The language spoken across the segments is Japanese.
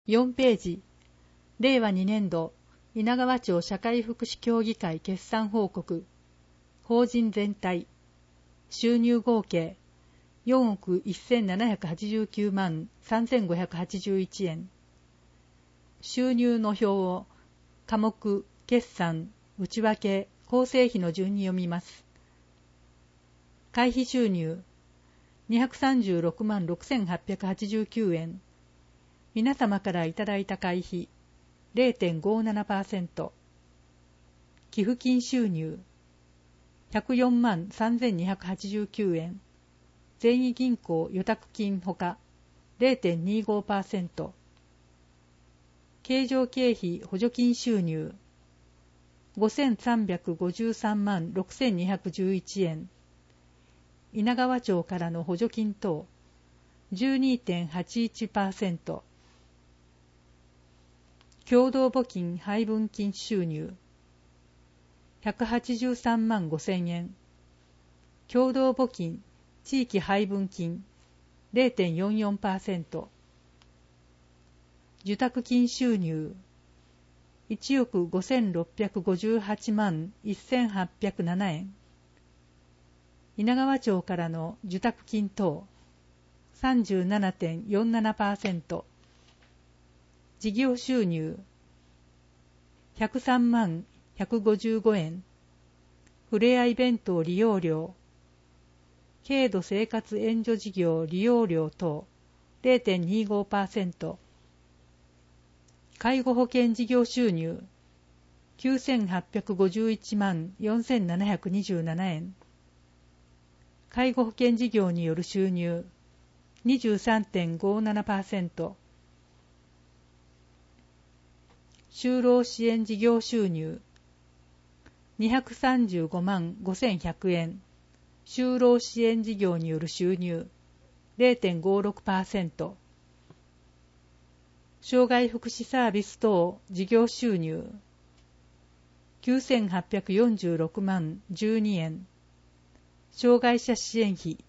4ページ、令和2年度稲川町社会福祉協議会決算報告。法人全体収入合計4億1789万3581円。収入の表を科目、決算、内訳、構成費の順に読みます。会費収入236万6889円。皆様からいただいた会費 0.57%。寄付金収入104万3289円。全員銀行預託金ほか 0.25%。経常経費補助金収入5353万6211円。稲川町からの補助金等 12.81%。共同募金配分金収入183万5000円。共同募金地域配分金 0.44%。受託金収入1億5658万1807円。稲川町からの受託金等 37.47%。事業収入103万155円。ふれあい弁当利用料、軽度生活援助事業利用料等 0.25%。介護保険事業収入9851万4727円。介護保険事業による収入 23.57%。就労支援事業収入235万5100円。就労支援事業による収入 0.56%。障害福祉サービス等事業収入9846万12円。障害者支援費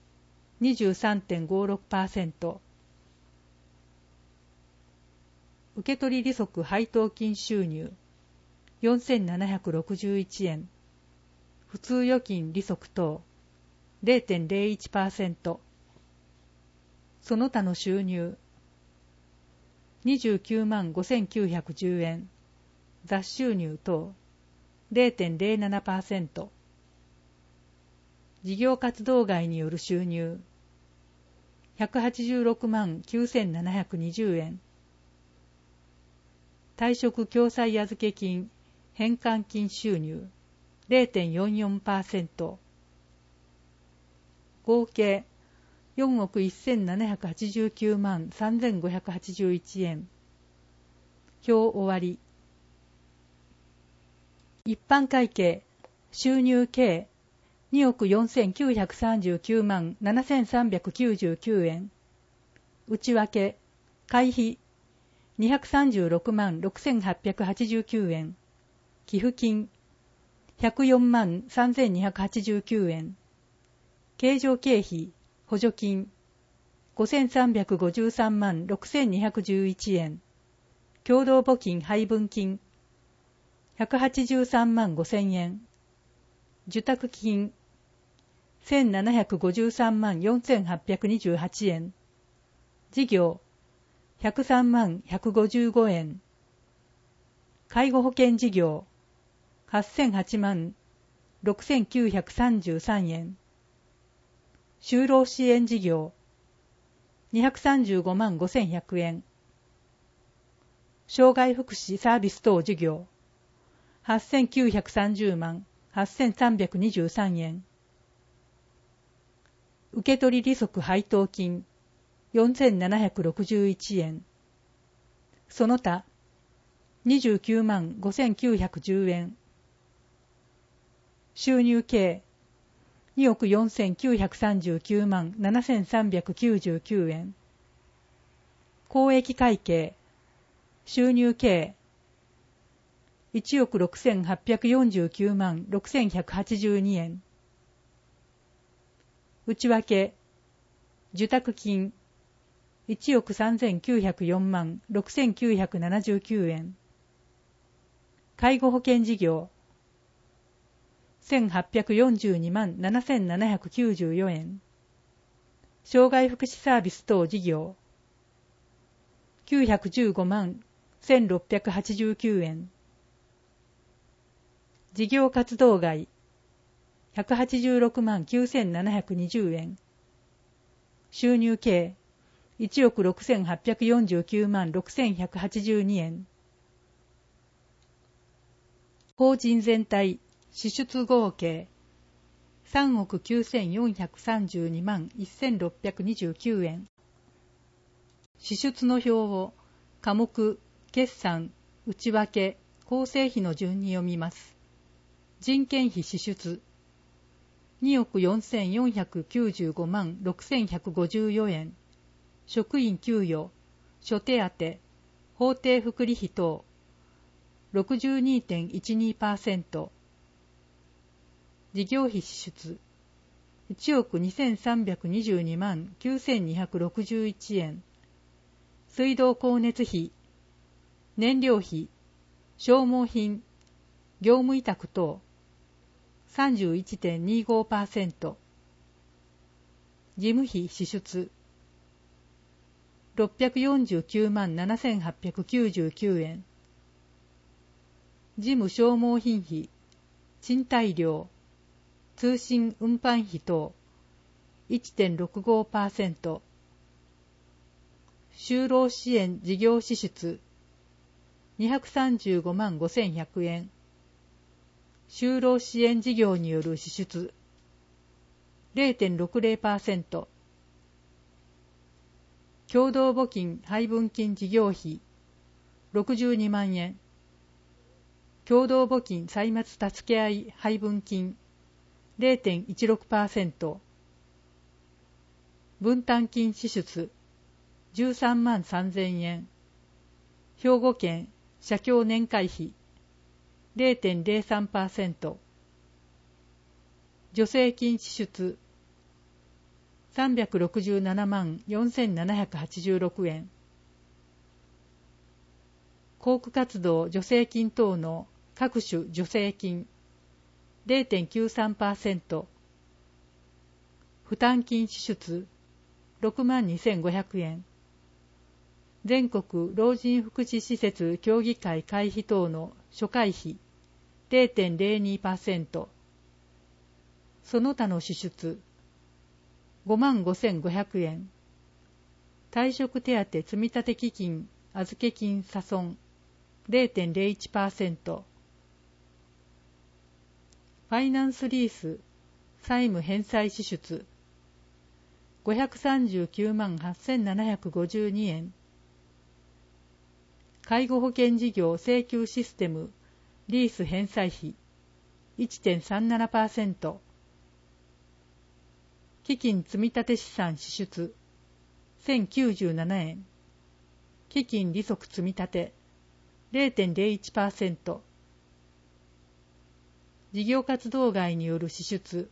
23.56%。受取利息配当金収入4761円。普通預金利息等 0.01%。その他の収入29万5910円。雑収入等 0.07%。事業活動外による収入186万9720円。退職共済預け金返還金収入 0.44%。合計4億1789万3581円。表終わり。一般会計収入計2億4939万7399円。内訳会費236万6889円。寄付金104万3289円。経常経費補助金5353万6211円。共同募金配分金183万5000円。受託金1753万4828円。事業103万155円。介護保険事業8008万6933円。就労支援事業235万5100円。障害福祉サービス等事業8930万8323円。受取利息配当金4761円。その他29万5910円。収入計2億4939万7399円。公益会計収入計1億6849万6182円。内訳受託金 1億3904万6979円。介護保険事業1842万7794円。障害福祉サービス等事業915万1689円。事業活動外186万9720円。収入計1億6849万6182円。法人全体支出合計3億9432万1629円。支出の表を科目、決算、内訳、構成費の順に読みます。人件費支出2億4495万6154円。職員給与、諸手当、法定福利費等 62.12%。事業費支出1億2322万9261円。水道光熱費、燃料費、消耗品、業務委託等 31.25%。事務費支出649万7899円。事務消耗品費、賃貸料、通信運搬費等 1.65%。就労支援事業支出235万5100円。就労支援事業による支出 0.60%。共同募金配分金事業費62万円。共同募金歳末助け合い配分金 0.16%。分担金支出13万3000円。兵庫県社協年会費 0.03%。助成金支出367万4786円。航空活動助成金等の各種助成金 0.93%。負担金支出6万2500円。全国老人福祉施設協議会会費等の諸会費 0.02%。その他の支出5万5500円。退職手当積立基金預け金差損 0.01%。ファイナンスリース債務返済支出539万8752円。介護保険事業請求システムリース返済費 1.37%。基金積立資産支出1097円。基金利息積立 0.01%。事業活動外による支出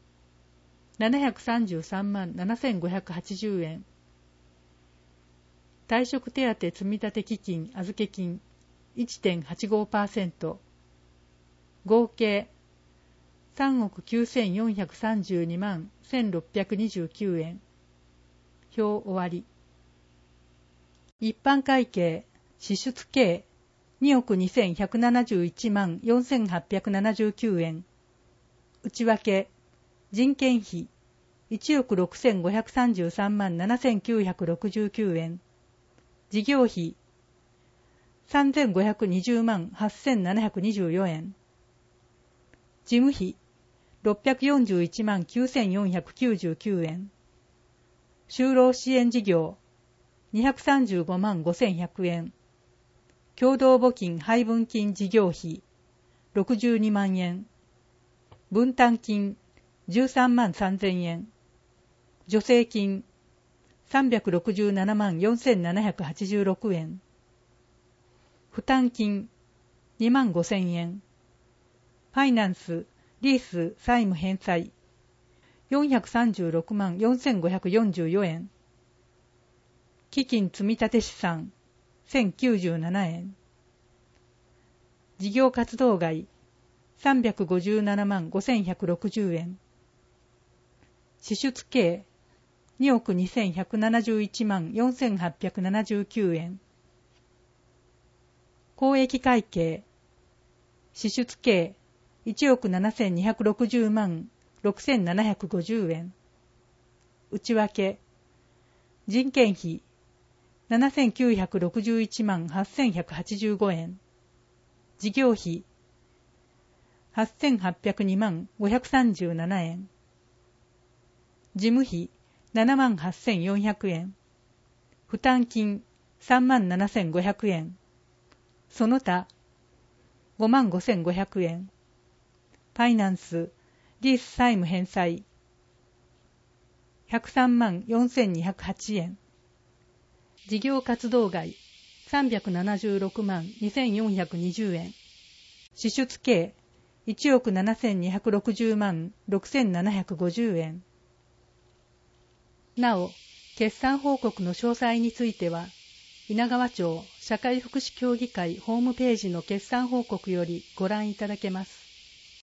733万7580円。退職手当積立基金預け金 1.85%。合計3億9432万1629円。表終わり。一般会計支出計2億2171万4879円。内訳人件費1億6533万7969円。事業費3520万8724円。事務費641万9499円。就労支援事業235万5100円。共同募金配分金事業費62万円。分担金13万3000円。助成金367万4786円。負担金2万5000円。ファイナンスリース債務返済436万4544円。 基金積立資産1097円。事業活動外357万5160円。支出計2億2171万4879円。公益会計支出計1億7260万6750円。内訳人件費7961万8185円。事業費8802万537円。事務費7万8400円。負担金3万7500円。その他5万5500円。ファイナンスリース債務返済103万4208円。事業活動外376万2420円。支出計1億7260万6750円。なお、決算報告の詳細については、稲川町社会福祉協議会ホームページの決算報告よりご覧いただけます。